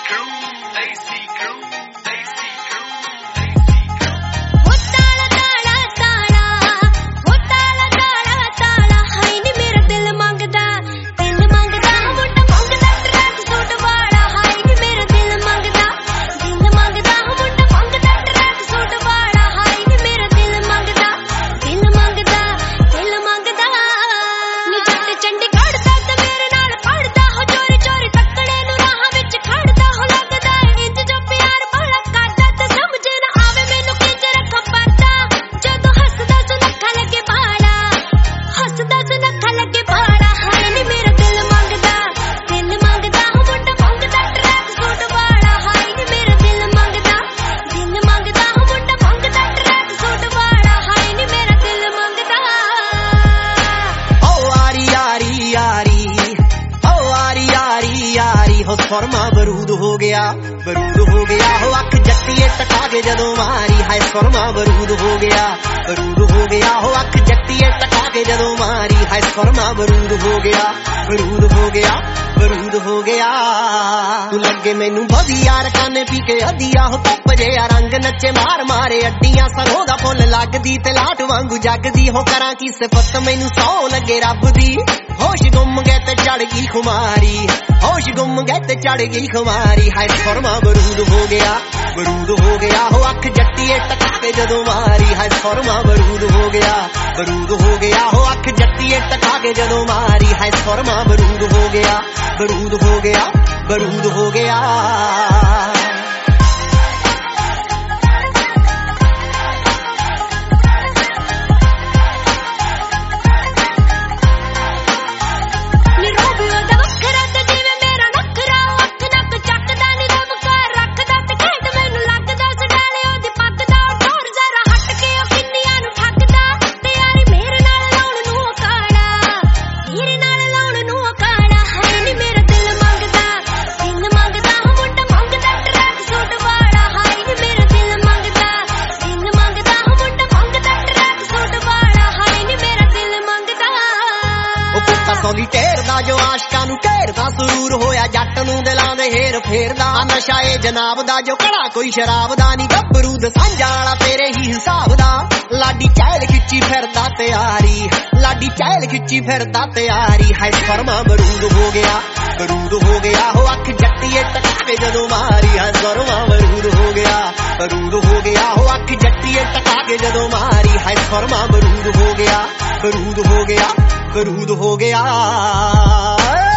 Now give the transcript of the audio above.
फरमा बरूद हो गया हो अख जट्टीए टका के जदों मारी हाय फरमा बरूद हो गया हो अख जट्टीए टका के जदों मारी हाय फरमा बरूद हो गया तू लगे मैनू वधिया रकाने पी के अदिया हो धुप जिहा रंग नचे मार मारे अड्डियां सरों दा फुल लगदी ते लाट वांगू जगदी हो करां की सिफत मैनू सौ लगे रब दी होश गुम गए ते चढ़ गई खुमारी होश गुम गए ते चढ़ गई खुमारी हाय फरमा बरूद हो गया हो अख जट्टीए टका के जदों मारी हाय फरमा बरूद हो गया हो अख जट्टीए टका के जदों मारी हाय फरमा बरूद हो गया ढेर दा जो आशकां नू घेरदा सुरूर होया जट नू दिलां दे हेर फेरदा नशा ए जनाब दा जो कड़ा कोई शराब दा नी गभरू दसांजा वाला तेरे ही हिसाब दा लाडी चैल खिच्ची फिरदा तैयारी हाय फरमा बरूद हो गया हो अख जट्टीए टका के जदों मारी हाय फरमा बरूद हो गया हो अख जट्टीए टका के जदों मारी हाय फरमा बरूद हो गया